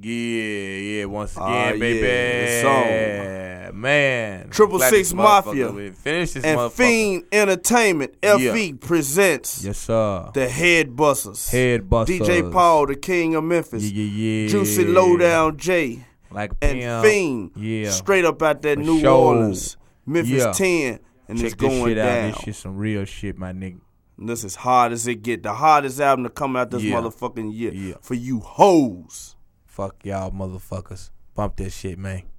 Yeah, once again, baby. Yeah, man. 666 Mafia Finish this and motherfucker. Fiend Entertainment, FE presents Yes, sir. the Head Busters. Head Busters. DJ Paul, the King of Memphis. Yeah. Juicy Lowdown J. Like a And pimp. Fiend. Yeah. Straight up out that For New sure. Orleans. Memphis Yeah. 10. And Check it's this going shit out. down. This shit some real shit, my nigga. And this is hard as it get. The hardest album to come out this Yeah. motherfucking year. Yeah. For you hoes. Fuck y'all motherfuckers. Bump that shit, man.